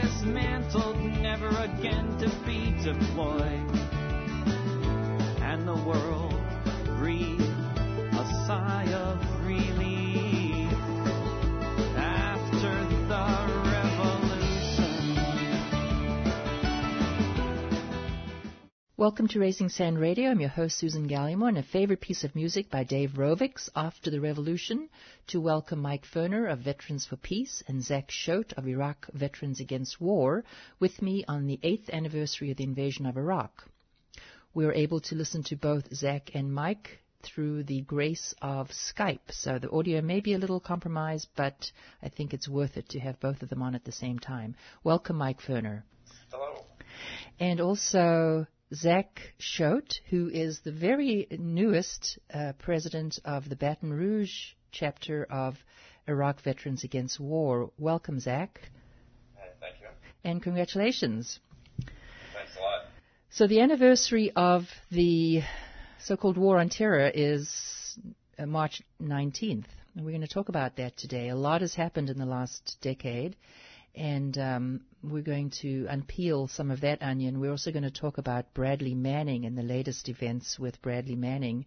dismantled, never again to be deployed. And the world breathed a sigh of relief after the revolution. Welcome to Raising Sand Radio. I'm your host, Susan Gallimore, and a favorite piece of music by Dave Rovix, After the Revolution, to welcome Mike Ferner of Veterans for Peace and Zach Schote of Iraq Veterans Against War with me on the 8th anniversary of the invasion of Iraq. We were able to listen to both Zach and Mike through the grace of Skype, so the audio may be a little compromised, but I think it's worth it to have both of them on at the same time. Welcome, Mike Ferner. Hello. And also Zach Schote, who is the very newest president of the Baton Rouge chapter of Iraq Veterans Against War. Welcome, Zach. Thank you. And congratulations. Thanks a lot. So the anniversary of the so-called War on Terror is March 19th, and we're going to talk about that today. A lot has happened in the last decade, and we're going to unpeel some of that onion. We're also going to talk about Bradley Manning and the latest events with Bradley Manning.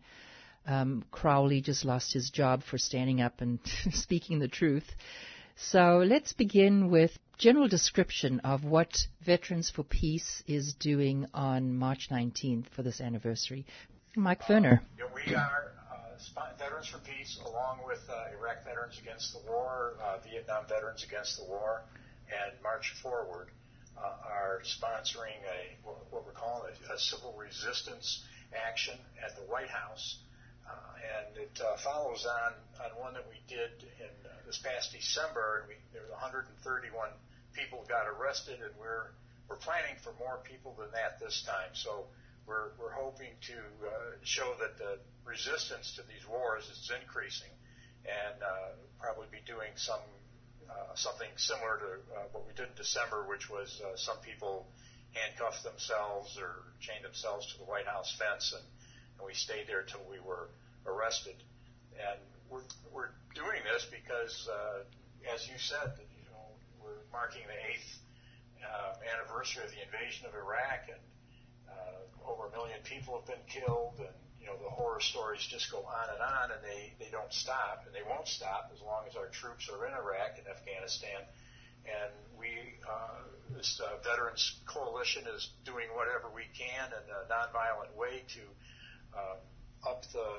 Crowley just lost his job for standing up and speaking the truth. So let's begin with general description of what Veterans for Peace is doing on March 19th for this anniversary. Mike Ferner. We are Veterans for Peace, along with Iraq Veterans Against the War, Vietnam Veterans Against the War, and March Forward, are sponsoring what we're calling a civil resistance action at the White House. And it follows on one that we did in this past December. There were 131 people got arrested, and we're planning for more people than that this time. So we're hoping to show that the resistance to these wars is increasing, and probably be doing something similar to what we did in December, which was some people handcuffed themselves or chained themselves to the White House fence, and we stayed there till we were arrested. And we're doing this because, as you said, we're marking the 8th anniversary of the invasion of Iraq, and over 1 million people have been killed, and the horror stories just go on, and they don't stop, and they won't stop as long as our troops are in Iraq and Afghanistan. And this Veterans Coalition is doing whatever we can in a nonviolent way to up the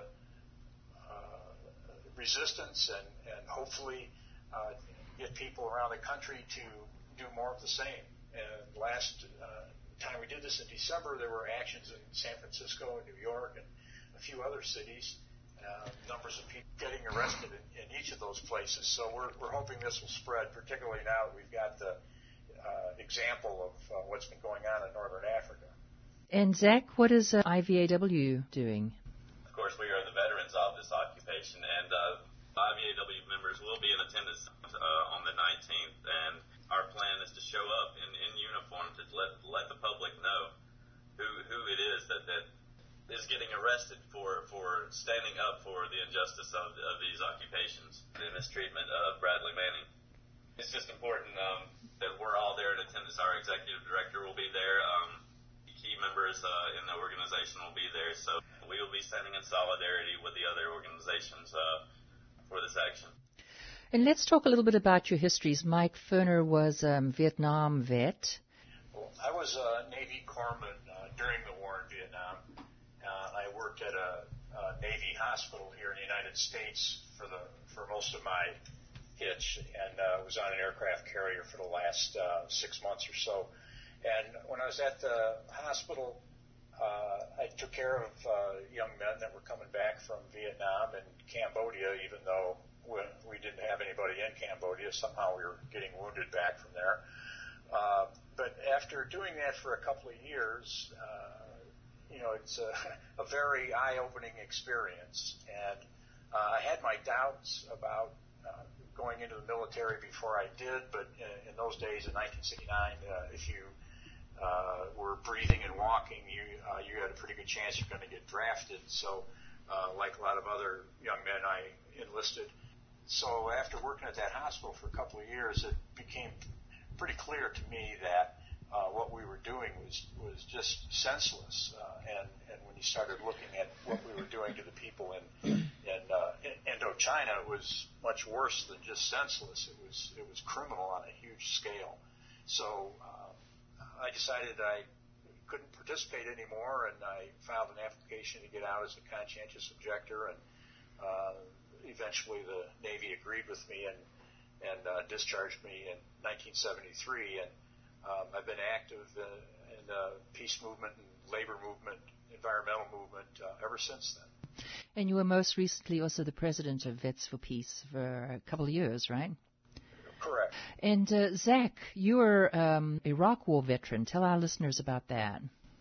resistance and hopefully get people around the country to do more of the same. And last time we did this in December, there were actions in San Francisco and New York and a few other cities, numbers of people getting arrested in each of those places. So we're hoping this will spread, particularly now that we've got the example of what's been going on in Northern Africa. And Zach, what is IVAW doing? Of course, we are the veterans of this occupation, and IVAW members will be in attendance on the 19th, and our plan is to show up in uniform to let the public know who it is that is getting arrested for standing up for the injustice of these occupations and mistreatment of Bradley Manning. It's just important that we're all there in attendance. Our executive director will be there. Key members in the organization will be there. So we will be standing in solidarity with the other organizations for this action. And let's talk a little bit about your histories. Mike Ferner was a Vietnam vet. Well, I was a Navy corpsman during the war in Vietnam. I worked at a Navy hospital here in the United States for most of my hitch, and was on an aircraft carrier for the last 6 months or so. And when I was at the hospital, I took care of young men that were coming back from Vietnam and Cambodia, even though we didn't have anybody in Cambodia. Somehow we were getting wounded back from there. But after doing that for a couple of years, it's a very eye-opening experience. And I had my doubts about going into the military before I did, but in those days, in 1969, if you were breathing and walking, you had a pretty good chance you're going to get drafted. So, like a lot of other young men, I enlisted. So after working at that hospital for a couple of years, it became pretty clear to me that what we were doing was just senseless. And when you started looking at what we were doing to the people in Indochina, it was much worse than just senseless. It was criminal on a huge scale. So I decided I couldn't participate anymore, and I filed an application to get out as a conscientious objector, and eventually the Navy agreed with me and discharged me in 1973, and I've been active in the peace movement and labor movement, environmental movement ever since then. And you were most recently also the president of Vets for Peace for a couple of years, right? Correct. And Zach, you're Iraq War veteran. Tell our listeners about that.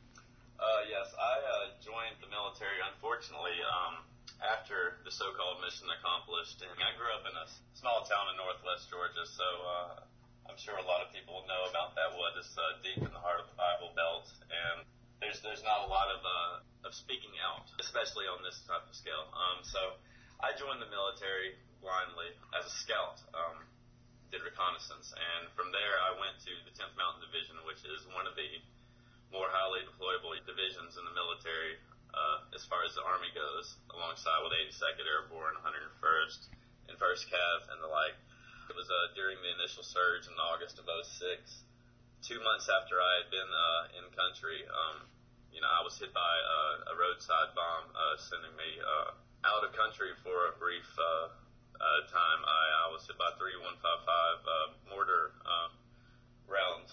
Yes, I joined the military, unfortunately, after the so-called mission accomplished. And I grew up in a small town in northwest Georgia, so I'm sure a lot of people know about that wood. It's deep in the heart of the Bible Belt, and there's not a lot of speaking out, especially on this type of scale. So I joined the military blindly as a scout. Did reconnaissance, and from there I went to the 10th Mountain Division, which is one of the more highly deployable divisions in the military as far as the Army goes, alongside with 82nd Airborne, 101st, and 1st Cav, and the like. It was during the initial surge in August of '06, 2 months after I had been in country. I was hit by a roadside bomb, sending me out of country for a brief time. I was hit by 3 155 mortar rounds,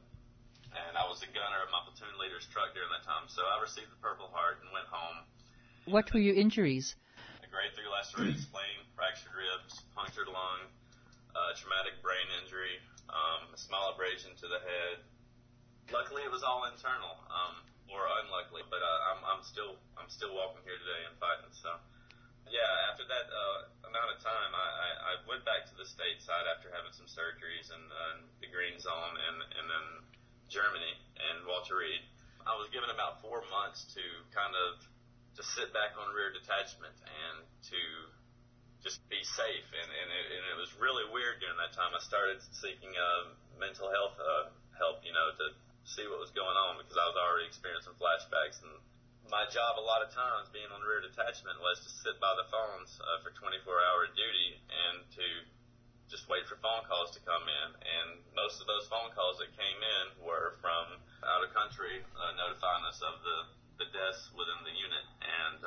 and I was the gunner of my platoon leader's truck during that time. So I received the Purple Heart and went home. What were your injuries? A grade 3 lacerated spleen, fractured ribs, punctured lung, traumatic brain injury, a small abrasion to the head. Luckily, it was all internal, or unluckily, but I'm still walking here today and fighting. So. Yeah, after that amount of time, I went back to the stateside after having some surgeries and the Green Zone and then Germany and Walter Reed. I was given about 4 months to kind of just sit back on rear detachment and to just be safe. And it was really weird during that time. I started seeking mental health help, to see what was going on, because I was already experiencing flashbacks. And my job a lot of times being on rear detachment was to sit by the phones for 24-hour duty and to just wait for phone calls to come in. And most of those phone calls that came in were from out of country, notifying us of the deaths within the unit. And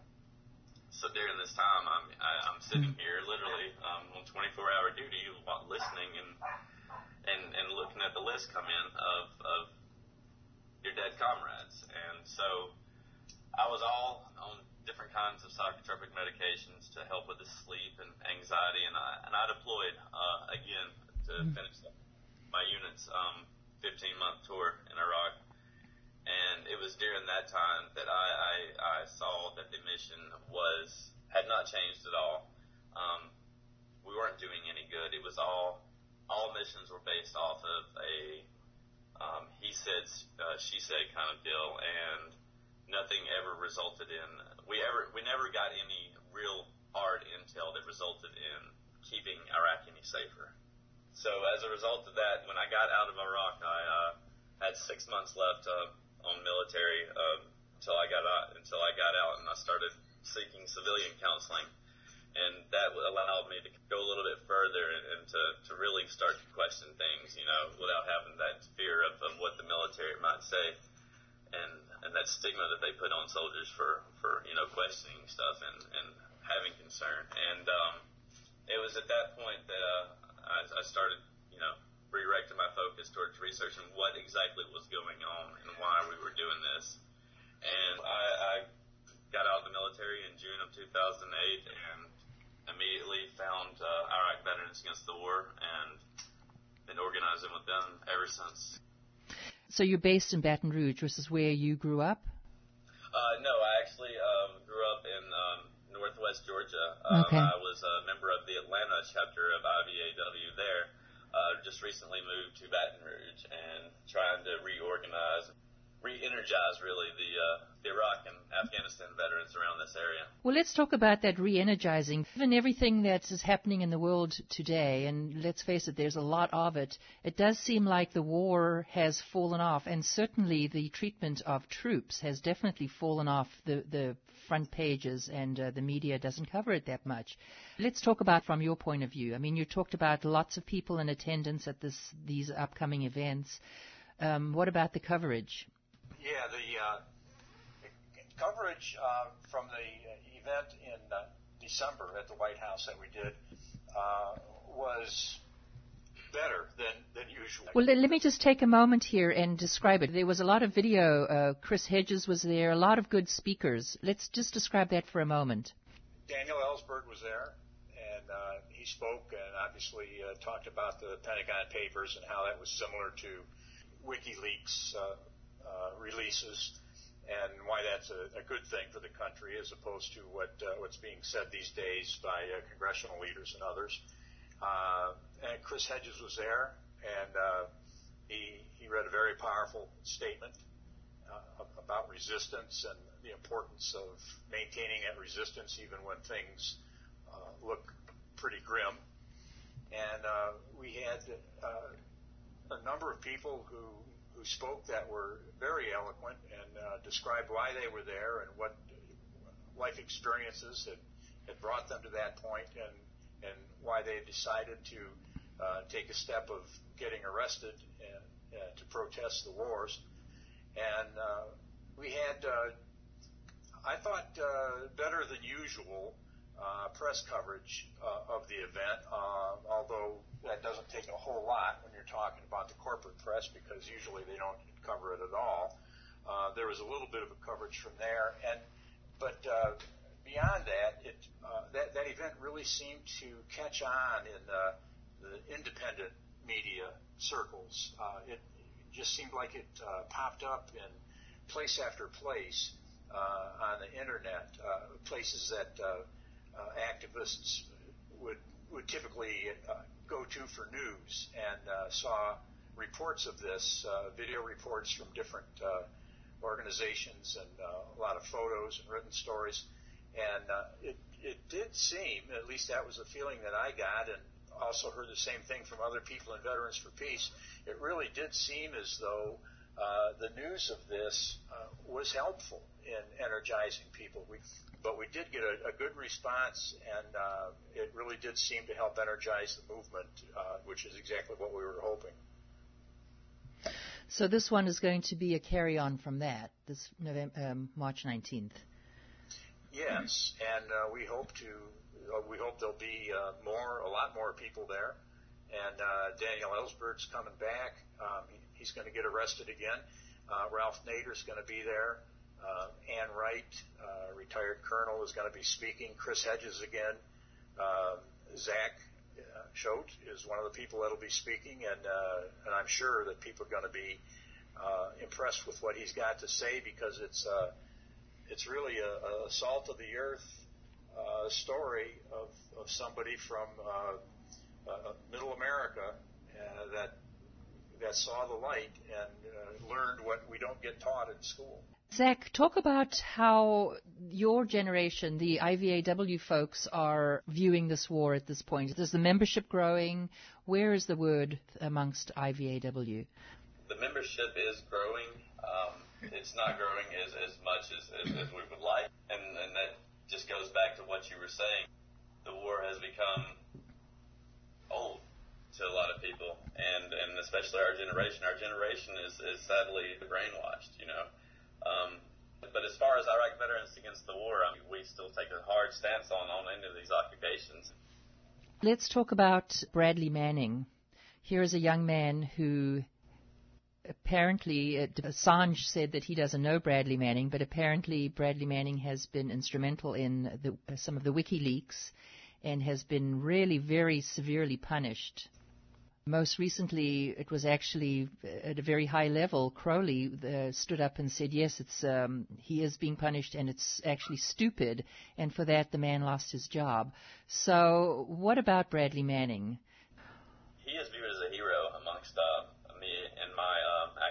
so during this time, I'm sitting here literally on 24-hour duty, listening and looking at the list come in of your dead comrades. And so I was all on different kinds of psychotropic medications to help with the sleep and anxiety, and I deployed again to finish my unit's 15-month tour in Iraq. And it was during that time that I saw that the mission had not changed at all. We weren't doing any good. It was all missions were based off of a he said, she said kind of deal, and nothing ever resulted in, we never got any real hard intel that resulted in keeping Iraq any safer. So as a result of that, when I got out of Iraq, I had 6 months left on military until I got out, and I started seeking civilian counseling. And that allowed me to go a little bit further and to really start to question things, without having that fear of what the military might say. And that stigma that they put on soldiers for questioning stuff and having concern. And it was at that point that I started, redirecting my focus towards researching what exactly was going on and why we were doing this. And I got out of the military in June of 2008 and immediately found Iraq Veterans Against the War and been organizing with them ever since. So you're based in Baton Rouge, which is where you grew up? No, I actually grew up in northwest Georgia. Okay. I was a member of the Atlanta chapter of IVAW there. Just recently moved to Baton Rouge and trying to reorganize re-energize really the Iraq and Afghanistan veterans around this area. Well, let's talk about that re-energizing. Given everything that is happening in the world today, and let's face it, there's a lot of it, it does seem like the war has fallen off, and certainly the treatment of troops has definitely fallen off the front pages, and the media doesn't cover it that much. Let's talk about from your point of view. I mean, you talked about lots of people in attendance at these upcoming events. What about the coverage? Yeah, the coverage from the event in December at the White House that we did was better than usual. Well, let me just take a moment here and describe it. There was a lot of video. Chris Hedges was there, a lot of good speakers. Let's just describe that for a moment. Daniel Ellsberg was there, and he spoke and obviously talked about the Pentagon Papers and how that was similar to WikiLeaks releases, and why that's a good thing for the country as opposed to what's being said these days by congressional leaders and others. And Chris Hedges was there, and he read a very powerful statement about resistance and the importance of maintaining that resistance even when things look pretty grim. And we had a number of people who spoke that were very eloquent and described why they were there and what life experiences had brought them to that point, and why they decided to take a step of getting arrested to protest the wars. And we had, I thought, better than usual press coverage of the event, although that doesn't take a whole lot when you're talking about the corporate press, because usually they don't cover it at all. There was a little bit of a coverage from there, but beyond that, that event really seemed to catch on in the independent media circles. It just seemed like it popped up in place after place on the internet, places that activists would typically go to for news, and saw reports of this, video reports from different organizations, and a lot of photos and written stories. And it did seem, at least that was the feeling that I got, and also heard the same thing from other people in Veterans for Peace. It really did seem as though the news of this was helpful in energizing people. But we did get a good response, and it really did seem to help energize the movement, which is exactly what we were hoping. So this one is going to be a carry-on from that, this March 19th. Yes, and we hope there'll be a lot more people there. And Daniel Ellsberg's coming back. He's going to get arrested again. Ralph Nader's going to be there. Ann Wright, retired colonel, is going to be speaking. Chris Hedges again. Zach Choate is one of the people that'll be speaking, and I'm sure that people are going to be impressed with what he's got to say, because it's really a salt of the earth story of somebody from Middle America that saw the light and learned what we don't get taught in school. Zach, talk about how your generation, the IVAW folks, are viewing this war at this point. Is the membership growing? Where is the word amongst IVAW? The membership is growing. It's not growing as much as we would like, and that just goes back to what you were saying. The war has become old to a lot of people, and especially our generation. Our generation is sadly brainwashed, you know. But as far as Iraq Veterans Against the War, we still take a hard stance on any of these occupations. Let's talk about Bradley Manning. Here is a young man who apparently, Assange said that he doesn't know Bradley Manning, but apparently Bradley Manning has been instrumental in some of the WikiLeaks and has been really very severely punished. Most recently, it was actually at a very high level. Crowley stood up and said, yes, he is being punished, and it's actually stupid, and for that the man lost his job. So what about Bradley Manning? He is viewed as a hero amongst me and my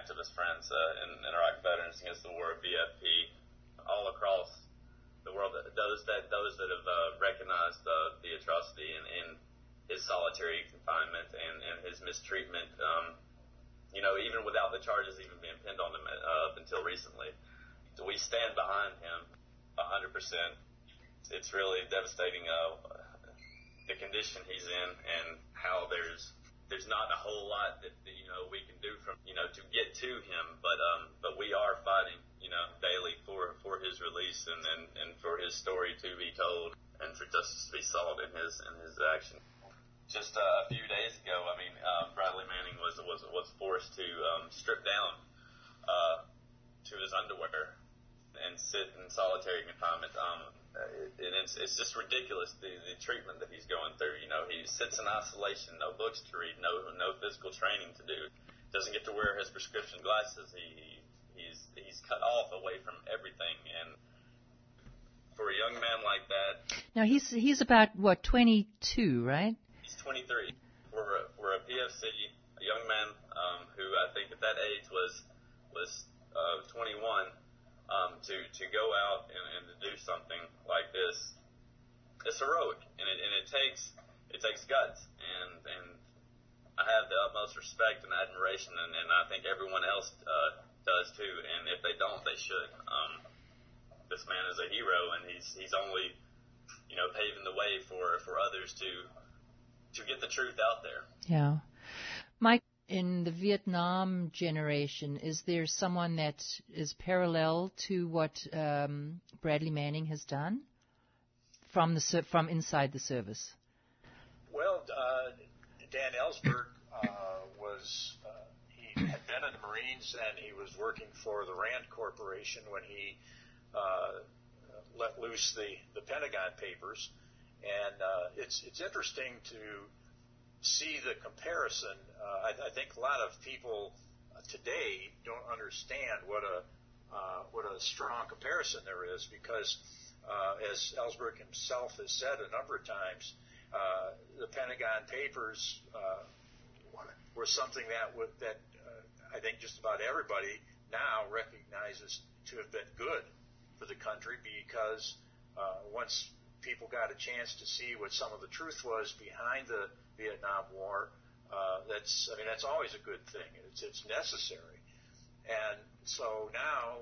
activist friends in Iraq Veterans Against the War, VFP, all across the world, those that have recognized the atrocity in his solitary confinement and his mistreatment, even without the charges even being pinned on him up until recently. We stand behind him 100%. It's really devastating the condition he's in, and how there's not a whole lot that we can do to get to him, but we are fighting daily for his release and for his story to be told and for justice to be sought in his action. Just a few days ago, Bradley Manning was forced to strip down to his underwear and sit in solitary confinement. It's just ridiculous, the treatment that he's going through. He sits in isolation, no books to read, no physical training to do. Doesn't get to wear his prescription glasses. He's cut off away from everything. And for a young man like that, now he's about 22, right? He's 23. We're a PFC, a young man who I think at that age was 21. To go out and to do something like this, it's heroic, and it takes guts, and I have the utmost respect and admiration, and I think everyone else does too. And if they don't, they should. This man is a hero, and he's only paving the way for others to get the truth out there. Yeah, Mike. In the Vietnam generation, is there someone that is parallel to what Bradley Manning has done from inside the service? Well, Dan Ellsberg he had been in the Marines, and he was working for the Rand Corporation when he let loose the Pentagon Papers, and it's interesting to see the comparison. I think a lot of people today don't understand what a strong comparison there is, because as Ellsberg himself has said a number of times, the Pentagon Papers were something that I think just about everybody now recognizes to have been good for the country, because once people got a chance to see what some of the truth was behind the Vietnam War, that's always a good thing. It's necessary. And so now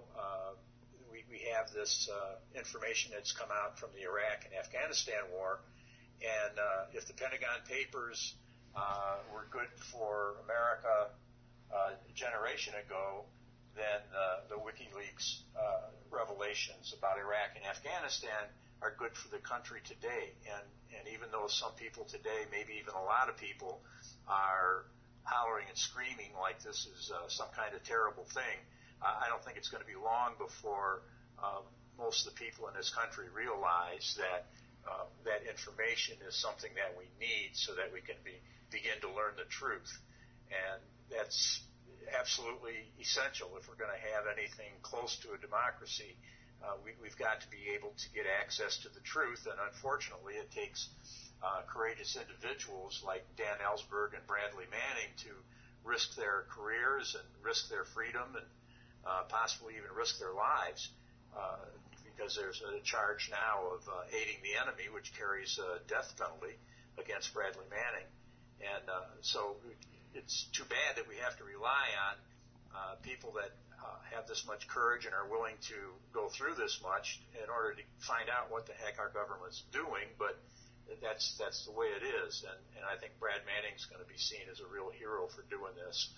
we have this information that's come out from the Iraq and Afghanistan war, and if the Pentagon Papers were good for America a generation ago, then the WikiLeaks revelations about Iraq and Afghanistan are good for the country today. And even though some people today, maybe even a lot of people, are hollering and screaming like this is some kind of terrible thing, I don't think it's going to be long before most of the people in this country realize that that information is something that we need so that we can begin to learn the truth. And that's absolutely essential if we're going to have anything close to a democracy. We've got to be able to get access to the truth, and unfortunately it takes courageous individuals like Dan Ellsberg and Bradley Manning to risk their careers and risk their freedom and possibly even risk their lives, because there's a charge now of aiding the enemy, which carries a death penalty against Bradley Manning. And so it's too bad that we have to rely on people that have this much courage and are willing to go through this much in order to find out what the heck our government's doing, but that's the way it is. And I think Brad Manning's going to be seen as a real hero for doing this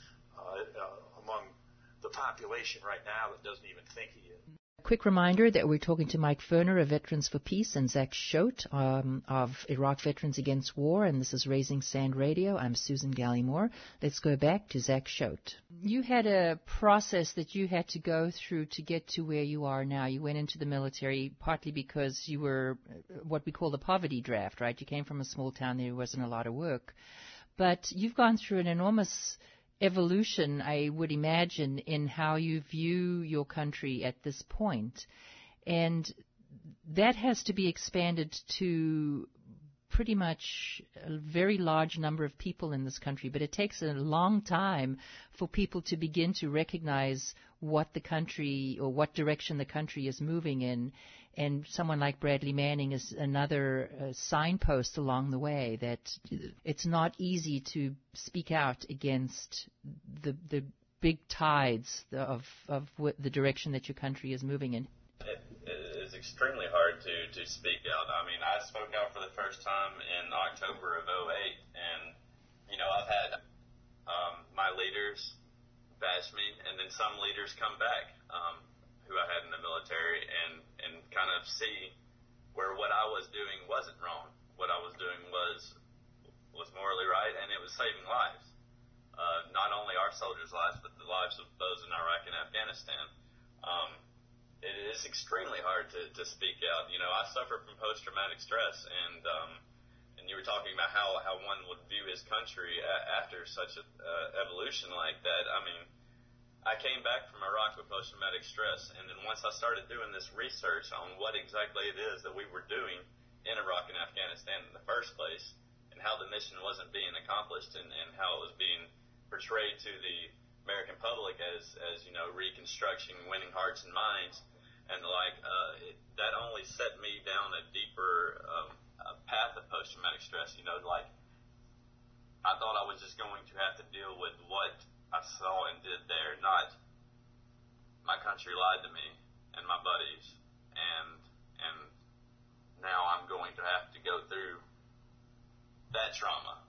among the population right now that doesn't even think he is. A quick reminder that we're talking to Mike Ferner of Veterans for Peace and Zach Schote of Iraq Veterans Against War, and this is Raising Sand Radio. I'm Susan Gallimore. Let's go back to Zach Schote. You had a process that you had to go through to get to where you are now. You went into the military partly because you were what we call the poverty draft, right? You came from a small town, there wasn't a lot of work. But you've gone through an enormous evolution, I would imagine, in how you view your country at this point. And that has to be expanded to pretty much a very large number of people in this country, but it takes a long time for people to begin to recognize what the country or what direction the country is moving in. And someone like Bradley Manning is another signpost along the way that it's not easy to speak out against the big tides of the direction that your country is moving in. It is extremely hard to speak out. I mean, I spoke out for the first time in October of '08, and, I've had my leaders bash me, and then some leaders come back who I had in the military and kind of see where what I was doing wasn't wrong. What I was doing was morally right, and it was saving lives. Not only our soldiers' lives, but the lives of those in Iraq and Afghanistan. It is extremely hard to speak out. I suffer from post-traumatic stress, and you were talking about how one would view his country after such an evolution like that. I mean, I came back from Iraq with post-traumatic stress, and then once I started doing this research on what exactly it is that we were doing in Iraq and Afghanistan in the first place, and how the mission wasn't being accomplished, and how it was being portrayed to the American public as reconstruction, winning hearts and minds, and that only set me down a deeper path of post-traumatic stress. I thought I was just going to have to deal with what I saw and did there, not my country lied to me and my buddies, and now I'm going to have to go through that trauma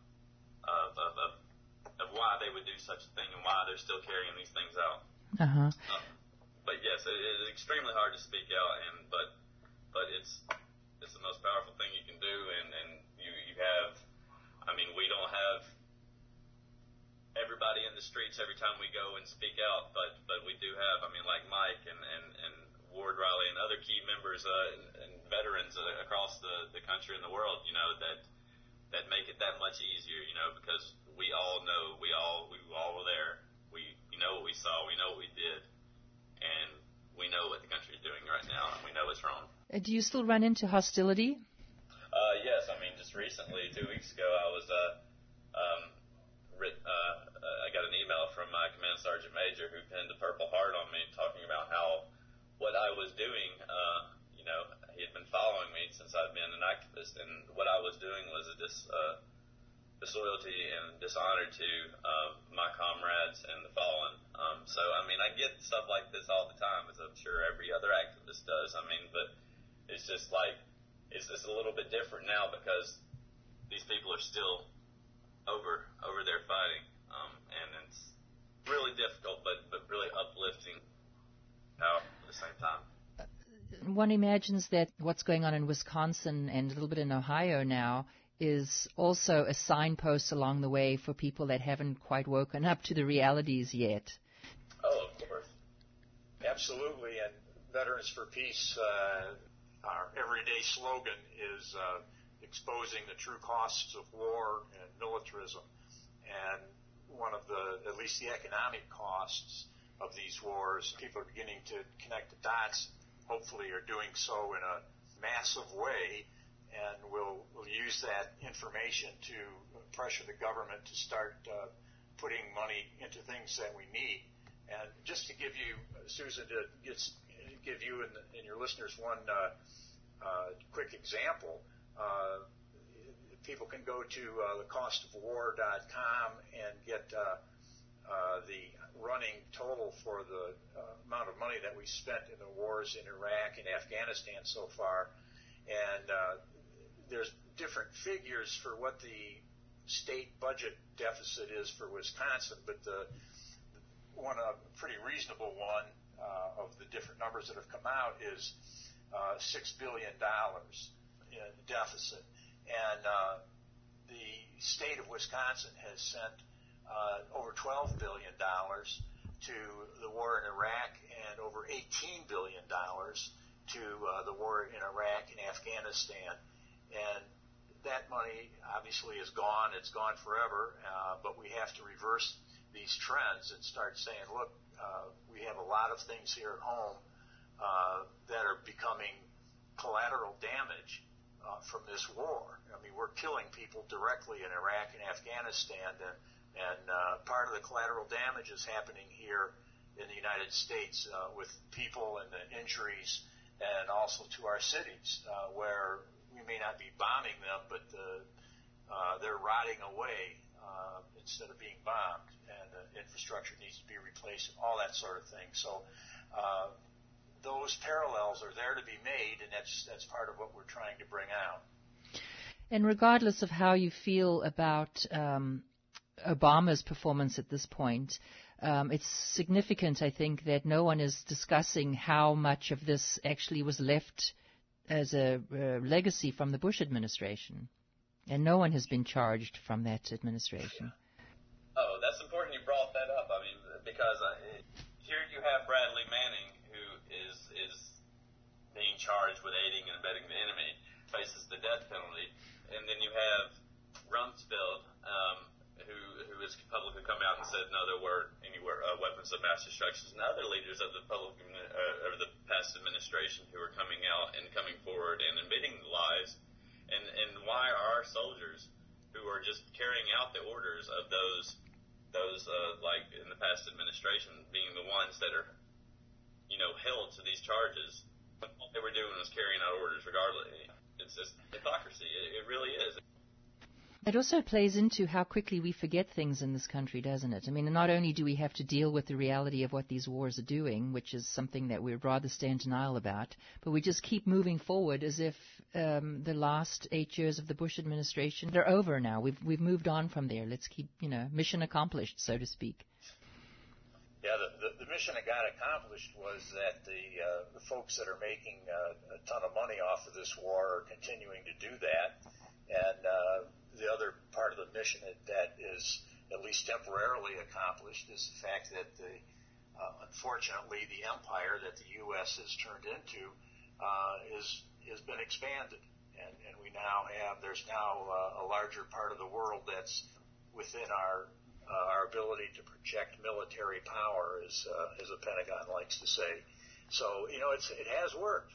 of why they would do such a thing and why they're still carrying these things out. Uh-huh. But yes, it is extremely hard to speak out, but it's the most powerful thing you can do, and you have, I mean, we don't have everybody in the streets every time we go and speak out, but we do have, I mean, like Mike and Ward Riley and other key members and veterans across the country and the world, that make it that much easier, because we all know, we all were there. We know what we saw, we know what we did, and we know what the country is doing right now, and we know it's wrong. Do you still run into hostility? Yes, I mean, just recently, 2 weeks ago, I was I got an email from my command sergeant major who pinned a Purple Heart on me, talking about how what I was doing, he had been following me since I'd been an activist, and what I was doing was a disloyalty and dishonor to my comrades and the fallen. So, I mean, I get stuff like this all the time, as I'm sure every other activist does. I mean, but it's just like, it's just a little bit different now because these people are still over there fighting, and it's really difficult, but really uplifting at the same time. One imagines that what's going on in Wisconsin and a little bit in Ohio now is also a signpost along the way for people that haven't quite woken up to the realities yet. Oh, of course. Absolutely, and Veterans for Peace, our everyday slogan is exposing the true costs of war and militarism. And one of at least the economic costs of these wars, people are beginning to connect the dots, hopefully are doing so in a massive way, and we'll use that information to pressure the government to start putting money into things that we need. And just to give you, Susan, to give you and your listeners one quick example, people can go to thecostofwar.com and get the running total for the amount of money that we spent in the wars in Iraq and Afghanistan so far. And there's different figures for what the state budget deficit is for Wisconsin, but a pretty reasonable one of the different numbers that have come out is $6 billion in deficit. And the state of Wisconsin has sent over $12 billion to the war in Iraq and over $18 billion to the war in Iraq and Afghanistan. And that money obviously is gone. It's gone forever. But we have to reverse these trends and start saying, look, we have a lot of things here at home that are becoming collateral damage from this war. I mean, we're killing people directly in Iraq and Afghanistan, and part of the collateral damage is happening here in the United States with people and the injuries, and also to our cities where we may not be bombing them, but they're rotting away instead of being bombed, and the infrastructure needs to be replaced, all that sort of thing. So those parallels are there to be made, and that's part of what we're trying to bring out. And regardless of how you feel about Obama's performance at this point, it's significant, I think, that no one is discussing how much of this actually was left as a legacy from the Bush administration. And no one has been charged from that administration. Oh, that's important you brought that up. I mean, because here you have Bradley Manning, who is being charged with aiding and abetting the enemy, faces the death penalty. And then you have Rumsfeld, who has publicly come out and said, no, there weren't any weapons of mass destruction, and other leaders of the past administration who are coming out and coming forward and admitting lies. And why are our soldiers who are just carrying out the orders of those like in the past administration being the ones that are, held to these charges? All they were doing was carrying out orders regardless. It's just hypocrisy. It really is. It also plays into how quickly we forget things in this country, doesn't it? I mean, not only do we have to deal with the reality of what these wars are doing, which is something that we'd rather stay in denial about, but we just keep moving forward as if the last 8 years of the Bush administration, they're over now. We've moved on from there. Let's keep, mission accomplished, so to speak. Yeah, the mission that got accomplished was that the folks that are making a ton of money off of this war are continuing to do that, and the other part of the mission that is at least temporarily accomplished is the fact that unfortunately the empire that the U.S. has turned into has been expanded, and there's now a larger part of the world that's within our ability to project military power, as the Pentagon likes to say. So it has worked.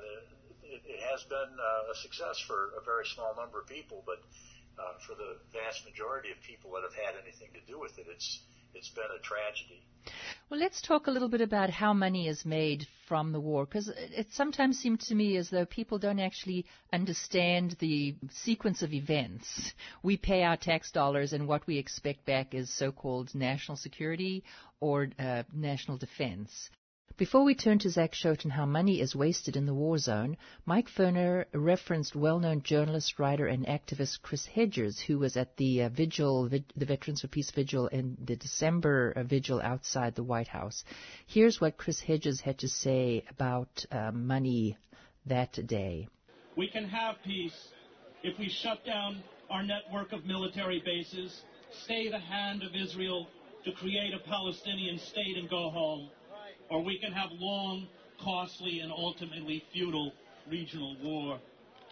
It has been a success for a very small number of people, but for the vast majority of people that have had anything to do with it, it's been a tragedy. Well, let's talk a little bit about how money is made from the war, because it sometimes seems to me as though people don't actually understand the sequence of events. We pay our tax dollars, and what we expect back is so-called national security or national defense. Before we turn to Zach Schoten and how money is wasted in the war zone, Mike Ferner referenced well-known journalist, writer, and activist Chris Hedges, who was at the vigil, the Veterans for Peace vigil, in the December vigil outside the White House. Here's what Chris Hedges had to say about money that day. We can have peace if we shut down our network of military bases, stay the hand of Israel to create a Palestinian state and go home. Or we can have long, costly, and ultimately futile regional war.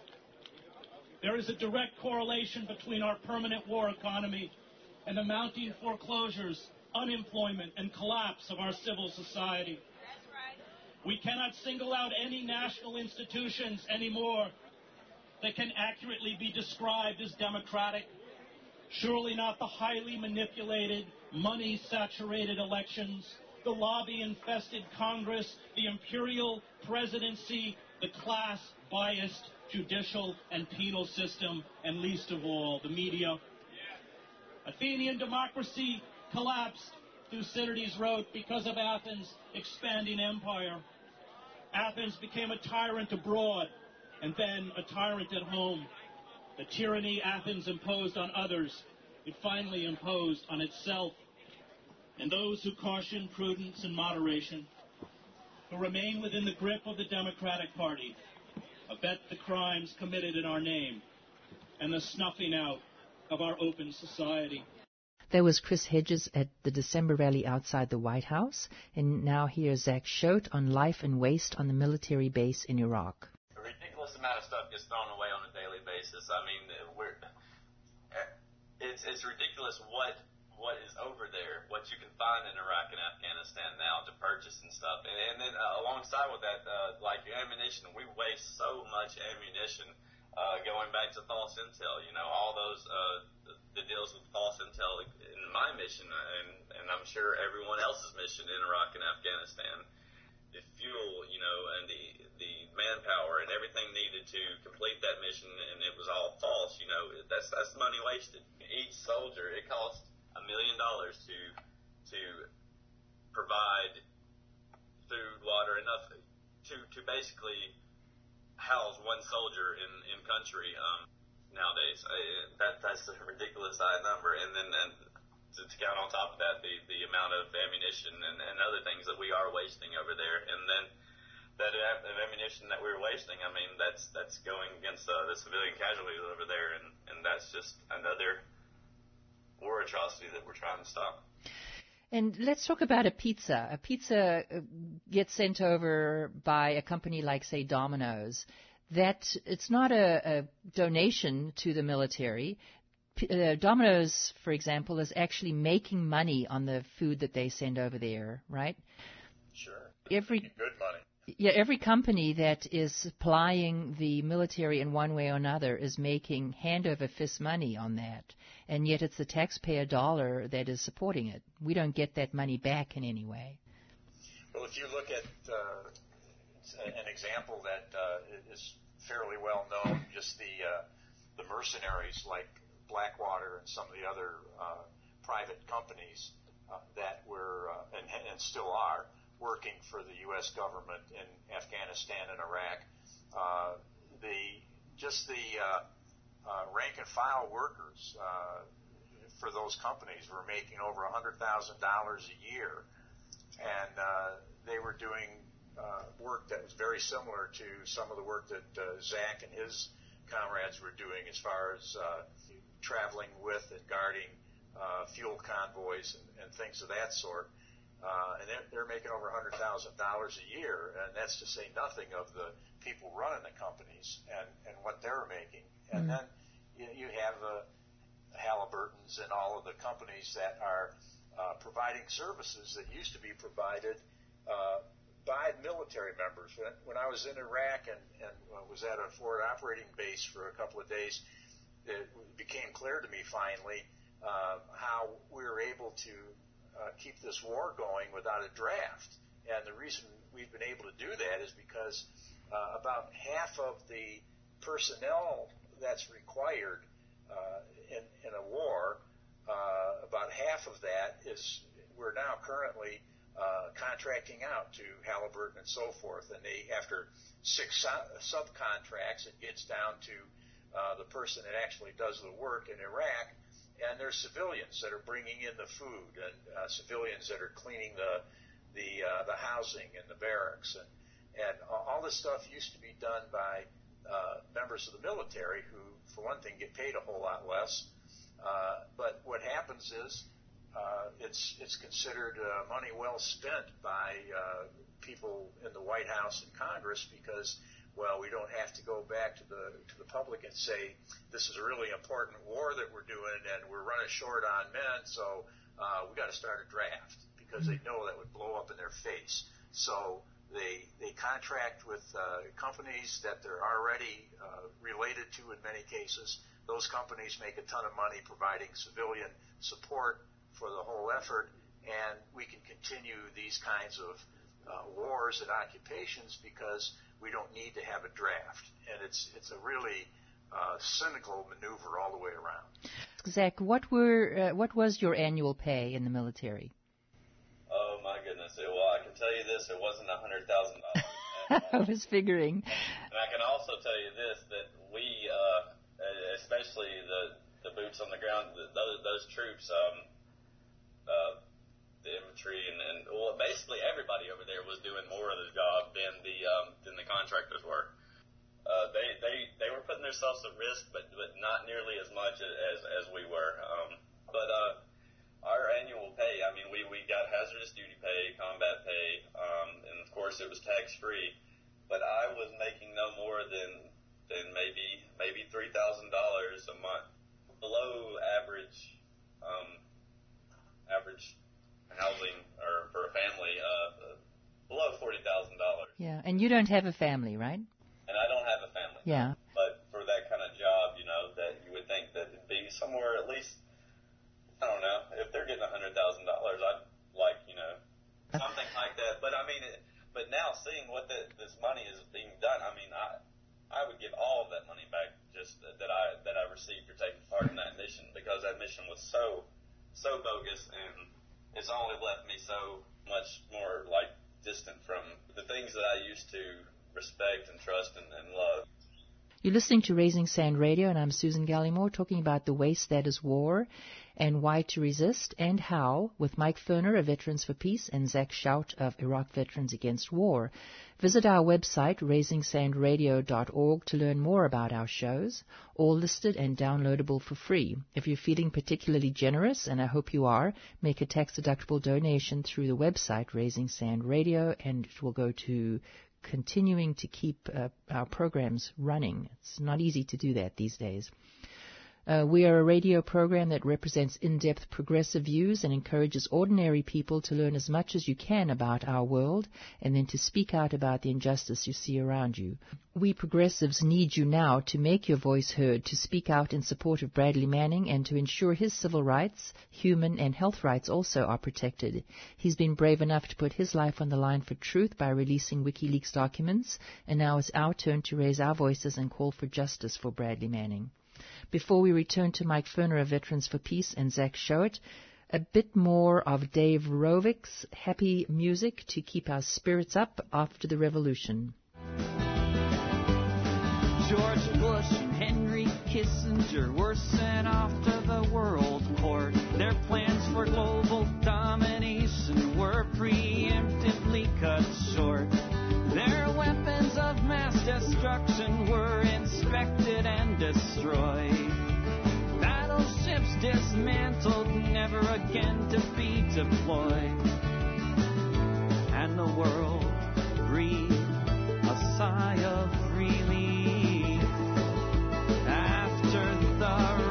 There is a direct correlation between our permanent war economy and the mounting foreclosures, unemployment, and collapse of our civil society. That's right. We cannot single out any national institutions anymore that can accurately be described as democratic. Surely not the highly manipulated, money-saturated elections, the lobby-infested Congress, the imperial presidency, the class-biased judicial and penal system, and least of all, the media. Athenian democracy collapsed, Thucydides wrote, because of Athens' expanding empire. Athens became a tyrant abroad, and then a tyrant at home. The tyranny Athens imposed on others, it finally imposed on itself. And those who caution prudence and moderation, who remain within the grip of the Democratic Party, abet the crimes committed in our name and the snuffing out of our open society. There was Chris Hedges at the December rally outside the White House, and now here's Zach Schoten on life and waste on the military base in Iraq. A ridiculous amount of stuff gets thrown away on a daily basis. I mean, it's ridiculous what is over there, what you can find in Iraq and Afghanistan now to purchase and stuff. And then alongside with that, like ammunition, we waste so much ammunition going back to false intel, all those the deals with false intel in my mission, and I'm sure everyone else's mission in Iraq and Afghanistan, the fuel, and the manpower and everything needed to complete that mission, and it was all false. That's money wasted. Each soldier, it cost $1 million to provide food, water, enough to basically house one soldier in country nowadays. That's a ridiculous high number, and then to count on top of that the amount of ammunition and other things that we are wasting over there, and then that ammunition that we're wasting, I mean, that's going against the civilian casualties over there, and that's just another war atrocity that we're trying to stop. And let's talk about a pizza. A pizza gets sent over by a company like, say, Domino's. That it's not a donation to the military. Domino's, for example, is actually making money on the food that they send over there, right? Sure. Good money. Yeah, every company that is supplying the military in one way or another is making hand-over-fist money on that, and yet it's the taxpayer dollar that is supporting it. We don't get that money back in any way. Well, if you look at an example that is fairly well known, just the mercenaries like Blackwater and some of the other private companies that were and still are working for the U.S. government in Afghanistan and Iraq, the rank and file workers for those companies were making over $100,000 a year, and they were doing work that was very similar to some of the work that Zach and his comrades were doing as far as traveling with and guarding fuel convoys and things of that sort. And they're making over $100,000 a year, and that's to say nothing of the people running the companies and what they're making. And then you have the Halliburtons and all of the companies that are providing services that used to be provided by military members. When I was in Iraq and was at a forward operating base for a couple of days, it became clear to me finally how we were able to keep this war going without a draft. And the reason we've been able to do that is because about half of the personnel that's required in a war, about half of that is we're now currently contracting out to Halliburton and so forth. And they, after 6 subcontracts, it gets down to the person that actually does the work in Iraq. And there's civilians that are bringing in the food, and civilians that are cleaning the housing and the barracks, and all this stuff used to be done by members of the military, who, for one thing, get paid a whole lot less. But what happens is it's considered money well spent by people in the White House and Congress because, well, we don't have to go back to the public and say this is a really important war that we're doing and we're running short on men, so we got to start a draft, because they know that would blow up in their face. So they contract with companies that they're already related to in many cases. Those companies make a ton of money providing civilian support for the whole effort, and we can continue these kinds of wars and occupations because we don't need to have a draft. And it's a really cynical maneuver all the way around. Zach, what was your annual pay in the military? Oh my goodness! Well, I can tell you this: it wasn't $100,000. I was figuring. And I can also tell you this: that we, especially the boots on the ground, those troops, the infantry, and well, basically everybody over there was doing more of the job than the contractors were. They were putting themselves at risk, but not nearly as much as we were. But our annual pay, I mean, we got hazardous duty pay, combat pay, and of course it was tax free. But I was making no more than maybe $3,000 a month, below average housing or for a family, below $40,000. Yeah, and you don't have a family, right? And I don't have a family. Yeah. But for that seeing what this money is being done, I mean, I would give all of that money back just that I received for taking part in that mission, because that mission was so bogus, and it's only left me so much more like distant from the things that I used to respect and trust and love. You're listening to Raising Sand Radio, and I'm Susan Gallimore, talking about the waste that is war and why to resist and how, with Mike Ferner of Veterans for Peace and Zach Shout of Iraq Veterans Against War. Visit our website, raisingsandradio.org, to learn more about our shows, all listed and downloadable for free. If you're feeling particularly generous, and I hope you are, make a tax-deductible donation through the website, Raising Sand Radio, and it will go to continuing to keep our programs running. It's not easy to do that these days. We are a radio program that represents in-depth progressive views and encourages ordinary people to learn as much as you can about our world and then to speak out about the injustice you see around you. We progressives need you now to make your voice heard, to speak out in support of Bradley Manning and to ensure his civil rights, human and health rights also are protected. He's been brave enough to put his life on the line for truth by releasing WikiLeaks documents, and now it's our turn to raise our voices and call for justice for Bradley Manning. Before we return to Mike Ferner of Veterans for Peace and Zach Showett, a bit more of Dave Rovick's happy music to keep our spirits up after the revolution. George Bush and Henry Kissinger were sent off to the World Court. Their plans for global domination were preemptively cut short. Their weapons of mass destruction were inspected and destroyed. Battleships dismantled, never again to be deployed. And the world breathed a sigh of relief after the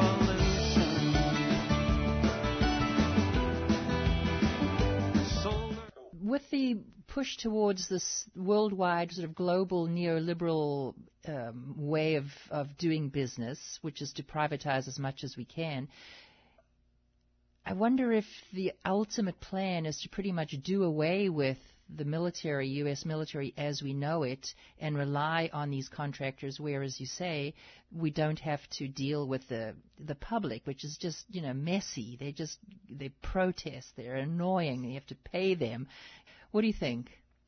revolution. With the push towards this worldwide sort of global neoliberal way of doing business, which is to privatize as much as we can, I wonder if the ultimate plan is to pretty much do away with the military, U.S. military as we know it, and rely on these contractors where, as you say, we don't have to deal with the public, which is just, messy. They protest, they're annoying, you have to pay them. What do you think?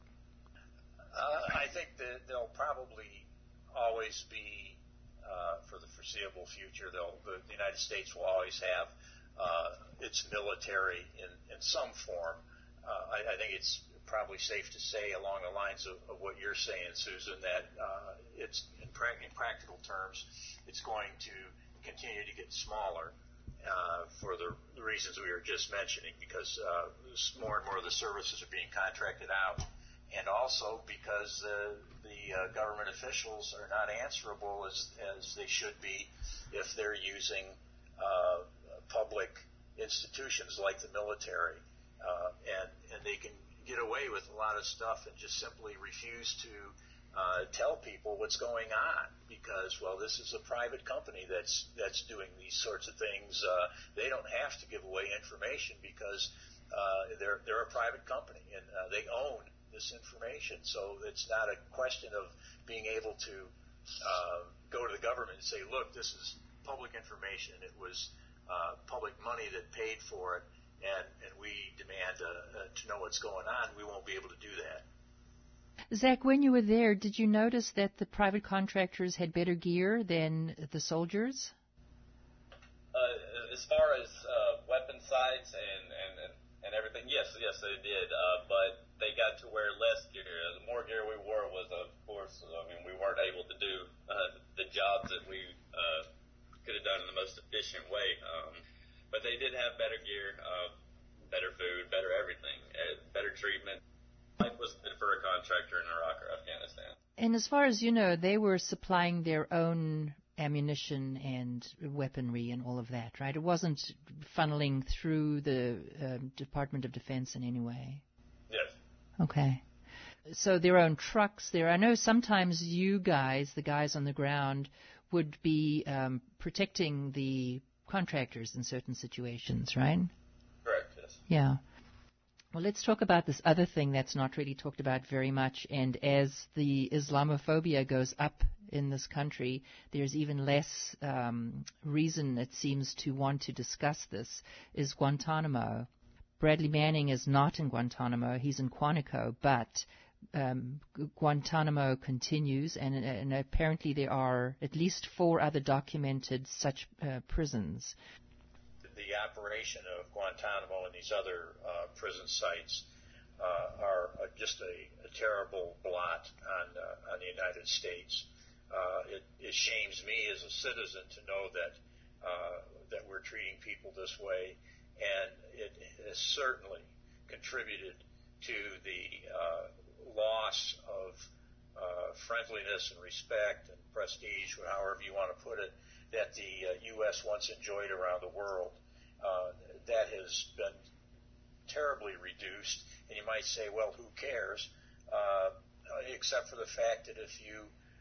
I think that they'll probably always be, for the foreseeable future, the United States will always have its military in some form. I think it's probably safe to say, along the lines of what you're saying, Susan, that it's in practical terms, it's going to continue to get smaller for the reasons we were just mentioning, because more and more of the services are being contracted out, and also because the government officials are not answerable as they should be if they're using public institutions like the military, and they can get away with a lot of stuff and just simply refuse to tell people what's going on because, well, this is a private company that's doing these sorts of things. They don't have to give away information because they're a private company and they own this information. So it's not a question of being able to go to the government and say, look, this is public information. It was public money that paid for it, and we demand to know what's going on. We won't be able to do that. Zach, when you were there, did you notice that the private contractors had better gear than the soldiers? As far as weapon sights and everything, yes, they did. But they got to wear less gear. The more gear we wore was, of course, we weren't able to do the jobs that we could have done in the most efficient way. But they did have better gear, better food, better everything, better treatment. Life was good for a contractor in Iraq or Afghanistan. And as far as you know, they were supplying their own ammunition and weaponry and all of that, right? It wasn't funneling through the Department of Defense in any way. Yes. Okay. So their own trucks there. I know sometimes you guys, the guys on the ground, would be protecting the contractors in certain situations, right? Correct, yes. Yeah. Well, let's talk about this other thing that's not really talked about very much. And as the Islamophobia goes up in this country, there's even less reason, it seems, to want to discuss this, is Guantanamo. Bradley Manning is not in Guantanamo. He's in Quantico, but Guantanamo continues, and apparently there are at least 4 other documented such prisons. The operation of Guantanamo and these other prison sites are just a terrible blot on the United States. It shames me as a citizen to know that we're treating people this way, and it has certainly contributed to the loss of friendliness and respect and prestige, however you want to put it, that the U.S. once enjoyed around the world. That has been terribly reduced, and you might say, well, who cares? Except for the fact that if you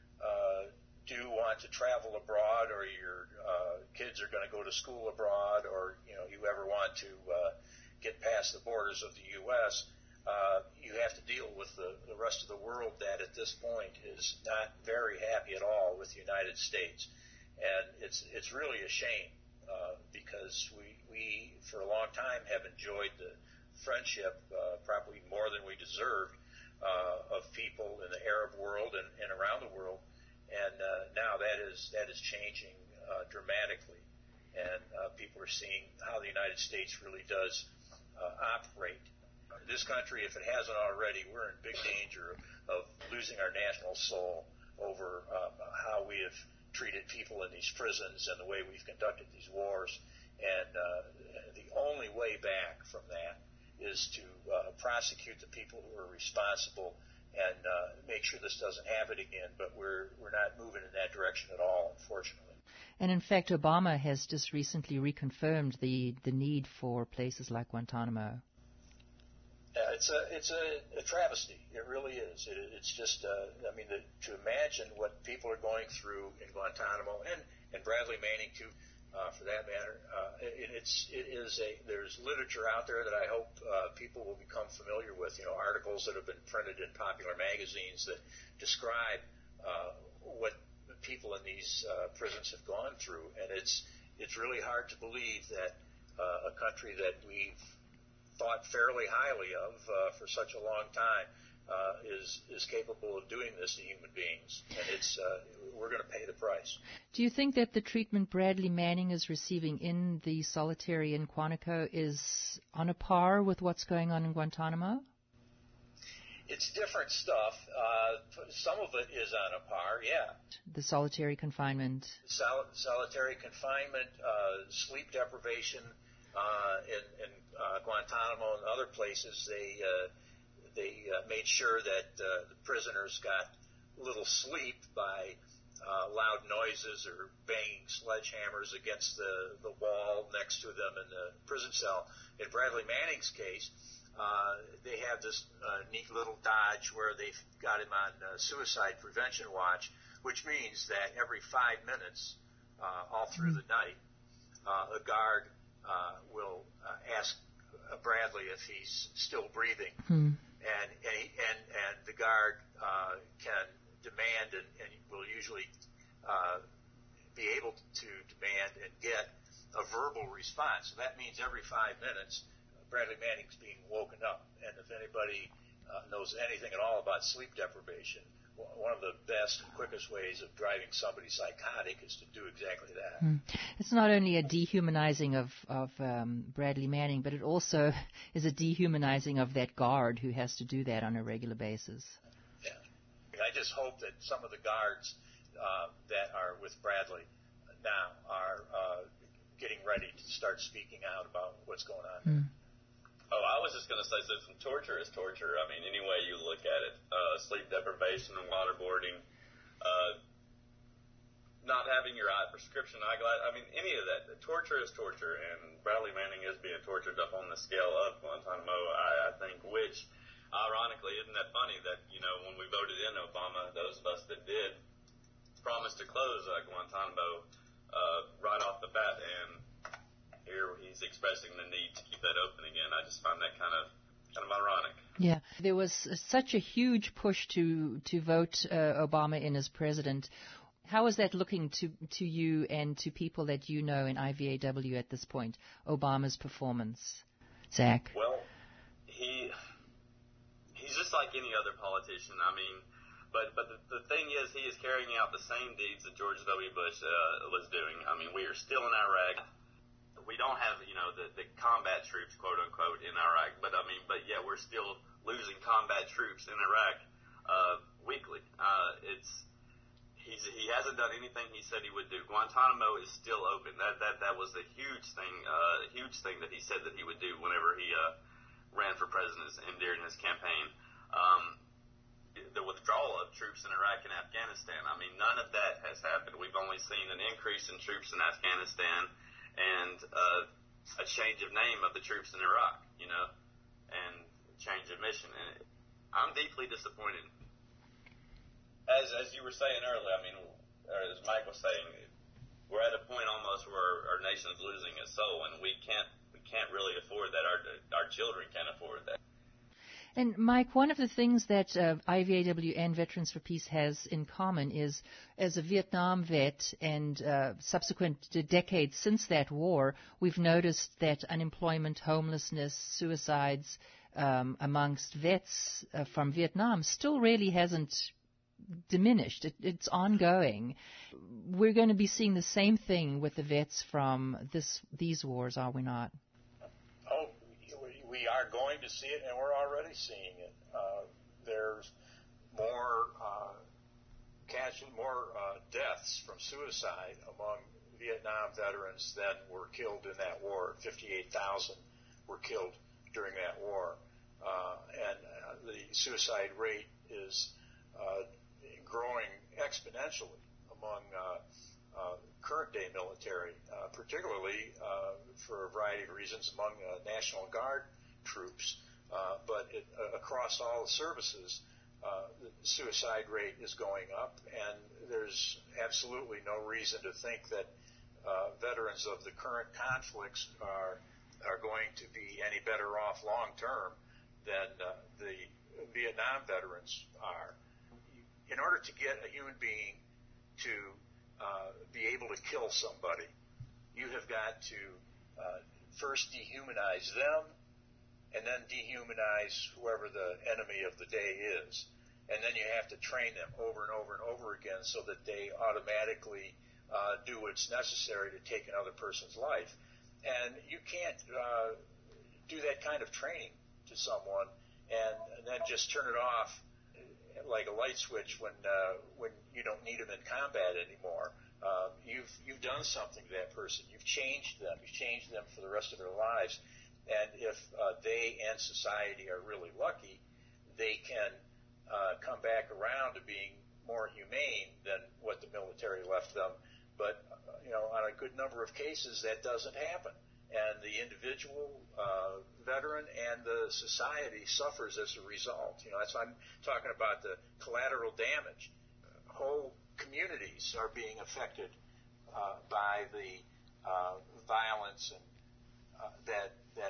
do want to travel abroad, or your kids are going to go to school abroad, or you ever want to get past the borders of the U.S., you have to deal with the rest of the world that at this point is not very happy at all with the United States. And it's really a shame because we for a long time have enjoyed the friendship probably more than we deserved of people in the Arab world and around the world. And now that is changing dramatically, and people are seeing how the United States really does operate. This country, if it hasn't already, we're in big danger of losing our national soul over how we have treated people in these prisons and the way we've conducted these wars. And the only way back from that is to prosecute the people who are responsible and make sure this doesn't happen again. But we're not moving in that direction at all, unfortunately. And in fact, Obama has just recently reconfirmed the need for places like Guantanamo. It's a travesty. It really is. It's just, to imagine what people are going through in Guantanamo and Bradley Manning too, for that matter. There's literature out there that I hope people will become familiar with. Articles that have been printed in popular magazines that describe what people in these prisons have gone through, and it's really hard to believe that a country that we've thought fairly highly of for such a long time is capable of doing this to human beings, and we're going to pay the price. Do you think that the treatment Bradley Manning is receiving in the solitary in Quantico is on a par with what's going on in Guantanamo? It's different stuff. Some of it is on a par, yeah. The solitary confinement. Solitary confinement, sleep deprivation. In Guantanamo and other places, they made sure that the prisoners got little sleep by loud noises or banging sledgehammers against the wall next to them in the prison cell. In Bradley Manning's case, they have this neat little dodge where they've got him on suicide prevention watch, which means that every 5 minutes, all through the night, a guard will ask Bradley if he's still breathing, and the guard can demand and will usually be able to demand and get a verbal response. So that means every 5 minutes, Bradley Manning's being woken up. And if anybody knows anything at all about sleep deprivation, one of the best and quickest ways of driving somebody psychotic is to do exactly that. It's not only a dehumanizing of Bradley Manning, but it also is a dehumanizing of that guard who has to do that on a regular basis. Yeah. I just hope that some of the guards that are with Bradley now are getting ready to start speaking out about what's going on there. Oh, I was just going to say, so torture is torture. I mean, any way you look at it, sleep deprivation and waterboarding, not having your prescription eyeglass. I mean, any of that. Torture is torture, and Bradley Manning is being tortured up on the scale of Guantanamo, I think, which, ironically, isn't that funny that, when we voted in Obama, those of us that did promised to close Guantanamo right off the bat, and here he's expressing the need to keep that open again. I just find that kind of kind of ironic. Yeah, there was such a huge push to vote Obama in as president. How is that looking to you and to people that you know in IVAW at this point, Obama's performance? Zach? Well, he's just like any other politician. I mean, but the thing is, he is carrying out the same deeds that George W. Bush was doing. I mean, we are still in Iraq. We don't have, the combat troops, quote unquote, in Iraq. But yet we're still losing combat troops in Iraq weekly. He hasn't done anything he said he would do. Guantanamo is still open. That was a huge thing that he said that he would do whenever he ran for president and during his campaign. The withdrawal of troops in Iraq and Afghanistan, I mean, none of that has happened. We've only seen an increase in troops in Afghanistan and a change of name of the troops in Iraq, and change of mission. And I'm deeply disappointed. As you were saying earlier, I mean, or as Mike was saying, we're at a point almost where our nation is losing its soul, and we can't really afford that. Our children can't afford that. And Mike, one of the things that IVAW and Veterans for Peace has in common is, as a Vietnam vet and subsequent decades since that war, we've noticed that unemployment, homelessness, suicides amongst vets from Vietnam still really hasn't diminished. It's ongoing. We're going to be seeing the same thing with the vets from these wars, are we not? Oh, we are going to see it, and we're already seeing it. There's more deaths from suicide among Vietnam veterans than were killed in that war. 58,000 were killed during that war, and the suicide rate is growing exponentially among current-day military, particularly for a variety of reasons among National Guard troops. But across all the services, the suicide rate is going up, and there's absolutely no reason to think that veterans of the current conflicts are going to be any better off long-term than the Vietnam veterans are. In order to get a human being to be able to kill somebody, you have got to first dehumanize them, and then dehumanize whoever the enemy of the day is. And then you have to train them over and over and over again so that they automatically do what's necessary to take another person's life. And you can't do that kind of training to someone and then just turn it off like a light switch when you don't need them in combat anymore. You've done something to that person. You've changed them. You've changed them for the rest of their lives. And if they and society are really lucky, they can come back around to being more humane than what the military left them. But on a good number of cases, that doesn't happen. And the individual veteran and the society suffers as a result. That's why I'm talking about the collateral damage. Whole communities are being affected by the violence and that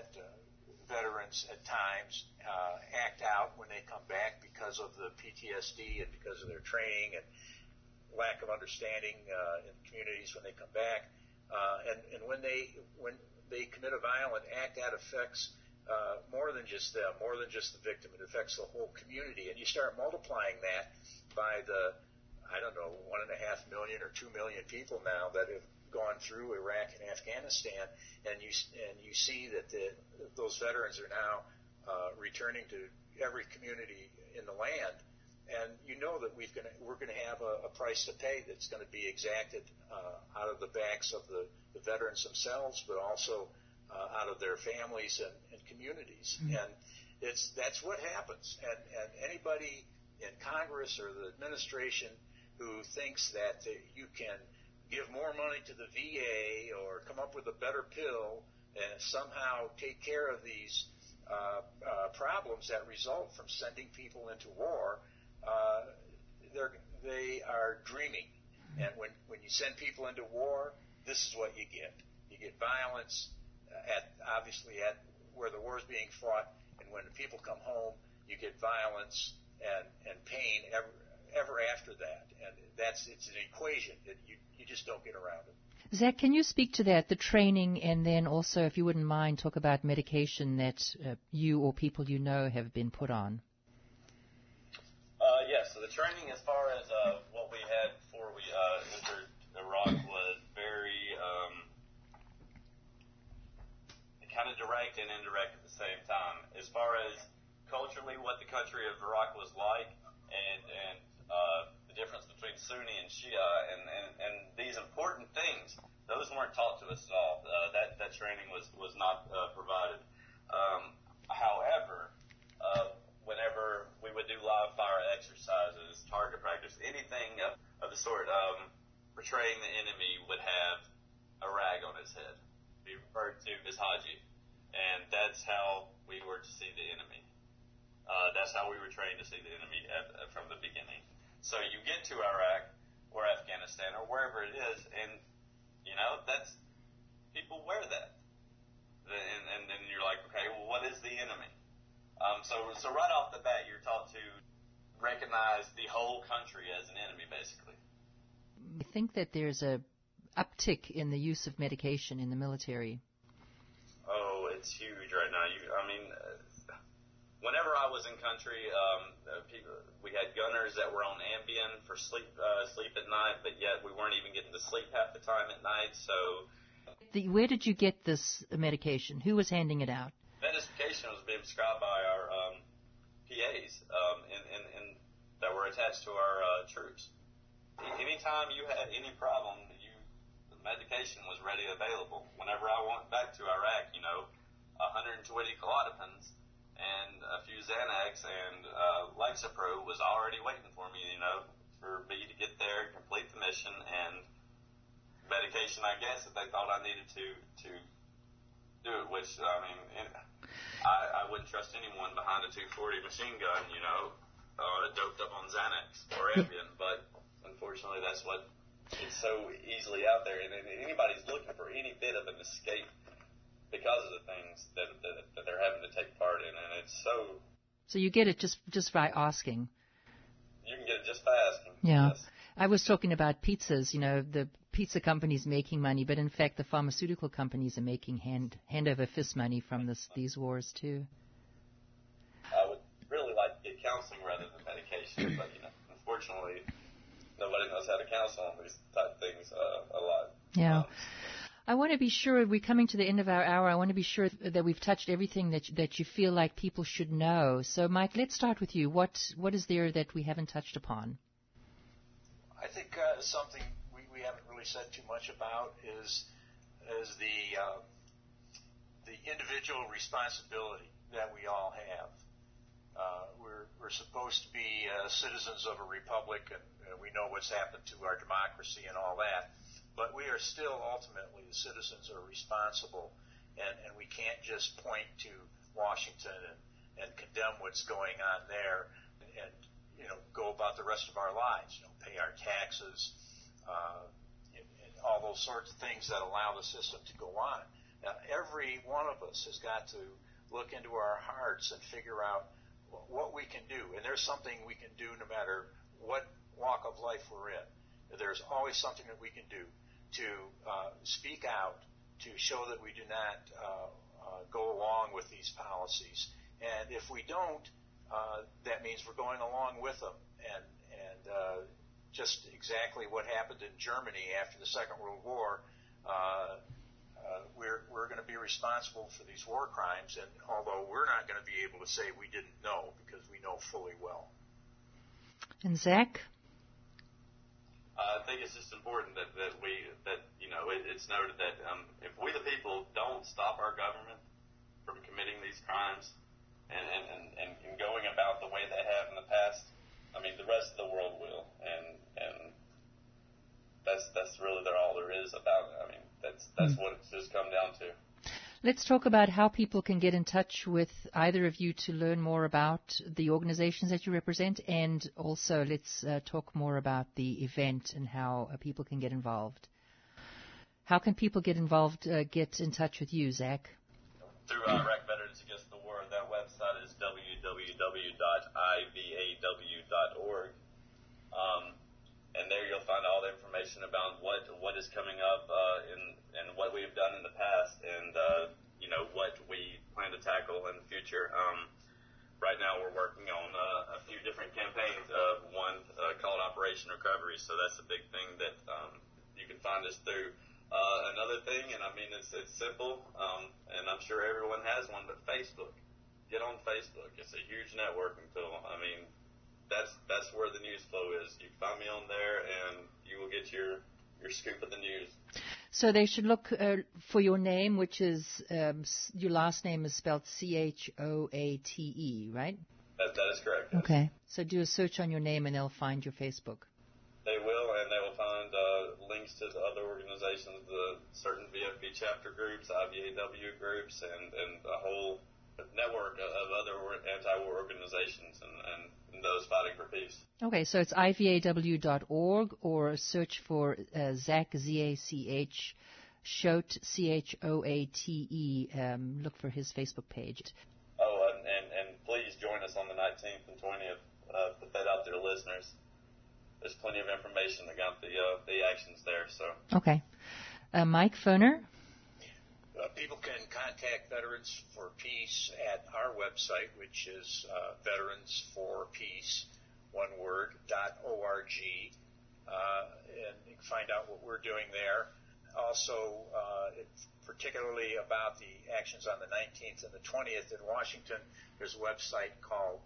veterans at times act out when they come back because of the PTSD and because of their training and lack of understanding in communities when they come back. And when they commit a violent act, that affects more than just them, more than just the victim. It affects the whole community. And you start multiplying that by the, 1.5 million or 2 million people now that have gone through Iraq and Afghanistan, and you see that those veterans are now returning to every community in the land. And you know that we're going to have a price to pay that's going to be exacted out of the backs of the veterans themselves, but also out of their families and communities. Mm-hmm. And that's what happens. And anybody in Congress or the administration who thinks that you can give more money to the VA or come up with a better pill and somehow take care of these problems that result from sending people into war, they are dreaming. And when you send people into war, this is what you get. You get violence, obviously at where the war is being fought, and when people come home, you get violence and pain ever after that. And it's an equation that you just don't get around it. Zach, can you speak to that, the training, and then also, if you wouldn't mind, talk about medication that you or people you know have been put on? Yes, so the training as far as what we had before we entered Iraq was very kind of direct and indirect at the same time. As far as culturally what the country of Iraq was like and the difference between Sunni and Shia and these important things, those weren't taught to us at all. That training was not provided. However, whenever we would do live fire exercises, target practice, anything of the sort, portraying the enemy would have a rag on his head, be referred to as Haji. And that's how we were to see the enemy. That's how we were trained to see the enemy from the beginning. So you get to Iraq or Afghanistan or wherever it is, and, that's, people wear that. And then you're like, okay, well, what is the enemy? So right off the bat, you're taught to recognize the whole country as an enemy, basically. I think that there's a uptick in the use of medication in the military. Oh, it's huge right now. Whenever I was in country, we had gunners that were on Ambien for sleep at night, but yet we weren't even getting to sleep half the time at night. So, where did you get this medication? Who was handing it out? Medication was being prescribed by our PAs that were attached to our troops. Anytime you had any problem, the medication was ready available. Whenever I went back to Iraq, 120 Klonopins and a few Xanax and Lexapro was already waiting for me, for me to get there, complete the mission, and medication, I guess, that they thought I needed to do it, which, I wouldn't trust anyone behind a 240 machine gun, doped up on Xanax or Ambien, but unfortunately that's what is so easily out there, and anybody's looking for any bit of an escape because of the things that they're having to take part in, and it's so... So you get it just by asking. You can get it just by asking. Yeah. Yes. I was talking about pizzas, the pizza companies making money, but in fact the pharmaceutical companies are making hand over fist money from these wars too. I would really like to get counseling rather than medication, but unfortunately nobody knows how to counsel on these type of things a lot. Yeah. I want to be sure, we're coming to the end of our hour, I want to be sure that we've touched everything that you feel like people should know. So Mike, let's start with you. What is there that we haven't touched upon? I think something we haven't really said too much about is the individual responsibility that we all have. We're supposed to be citizens of a republic, and we know what's happened to our democracy and all that. But we are still ultimately, the citizens are responsible, and we can't just point to Washington and condemn what's going on there and go about the rest of our lives, pay our taxes, and all those sorts of things that allow the system to go on. Now, every one of us has got to look into our hearts and figure out what we can do. And there's something we can do no matter what walk of life we're in. There's always something that we can do to speak out, to show that we do not go along with these policies. And if we don't, that means we're going along with them. And just exactly what happened in Germany after the Second World War, we're going to be responsible for these war crimes, and although we're not going to be able to say we didn't know, because we know fully well. And Zach? I think it's just important that it's noted that if we the people don't stop our government from committing these crimes and going about the way they have in the past, the rest of the world will, and that's really all there is about it. That's what it's just come down to. Let's talk about how people can get in touch with either of you to learn more about the organizations that you represent, and also let's talk more about the event and how people can get involved. How can people get involved, get in touch with you, Zach? Through Iraq Veterans Against the War. That website is tackle in the future. Right now we're working on a few different campaigns. One called Operation Recovery, so that's a big thing that you can find us through. Another thing, and I mean it's simple, and I'm sure everyone has one, but Facebook. Get on Facebook. It's a huge networking tool. I mean, that's where the news flow is. You can find me on there, and you will get your scoop of the news. So they should look for your name, which is your last name is spelled Choate, right? That is correct. Yes. Okay. So do a search on your name, and they'll find your Facebook. They will, and they will find links to the other organizations, the certain VFB chapter groups, IVAW groups, and a whole network of other anti-war organizations and those fighting for peace. Okay, so it's ivaw.org, or search for Zach, Z-A-C-H, Choate, C-H-O-A-T-E. Look for his Facebook page. Oh, and please join us on the 19th and 20th. Put that out there to listeners. There's plenty of information about the actions there. So. Okay. Mike Foner? People can contact Veterans for Peace at our website, which is Veterans for Peace, one word, .org, and you can find out what we're doing there. Also, particularly about the actions on the 19th and the 20th in Washington, there's a website called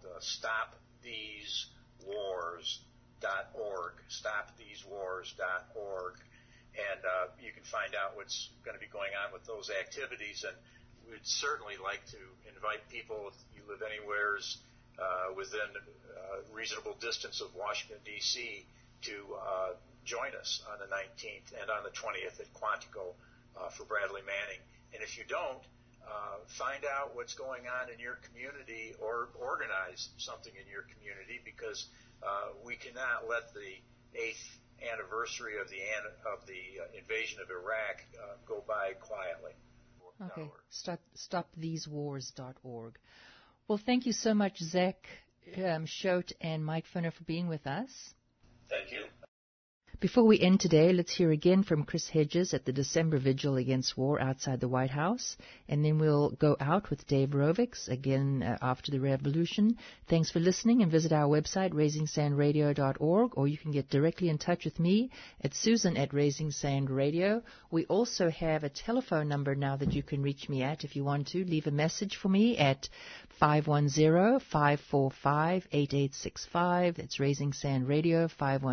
StopTheseWars.org, StopTheseWars.org. And you can find out what's going to be going on with those activities. And we'd certainly like to invite people, if you live anywhere within reasonable distance of Washington, D.C., to join us on the 19th and on the 20th at Quantico for Bradley Manning. And if you don't, find out what's going on in your community or organize something in your community, because we cannot let the 8th anniversary of the invasion of Iraq go by quietly. Okay, stopthesewars.org. Well, thank you so much, Zach Choate and Mike Foner, for being with us. Thank you. Before we end today, let's hear again from Chris Hedges at the December Vigil Against War outside the White House, and then we'll go out with Dave Rovics again after the revolution. Thanks for listening, and visit our website, raisingsandradio.org, or you can get directly in touch with me at Susan at Raising Sand Radio. We also have a telephone number now that you can reach me at if you want to. Leave a message for me at 510-545-8865. That's Raising Sand Radio,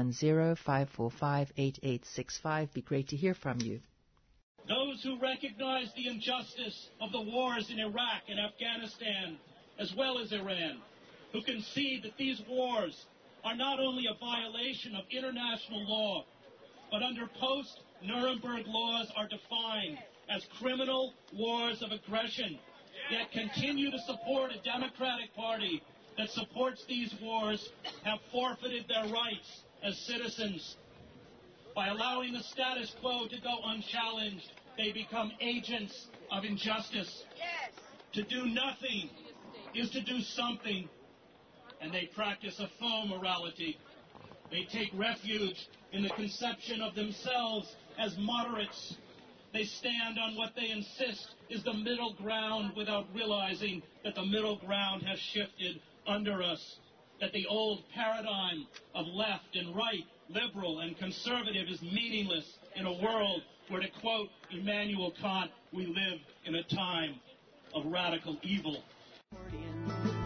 510-545-8865. Be great to hear from you. Those who recognize the injustice of the wars in Iraq and Afghanistan, as well as Iran, who concede that these wars are not only a violation of international law, but under post-Nuremberg laws are defined as criminal wars of aggression, yet continue to support a Democratic Party that supports these wars, have forfeited their rights as citizens. By allowing the status quo to go unchallenged, they become agents of injustice. Yes. To do nothing is to do something, and they practice a faux morality. They take refuge in the conception of themselves as moderates. They stand on what they insist is the middle ground without realizing that the middle ground has shifted under us, that the old paradigm of left and right, liberal and conservative is meaningless in a world where, to quote Immanuel Kant, we live in a time of radical evil.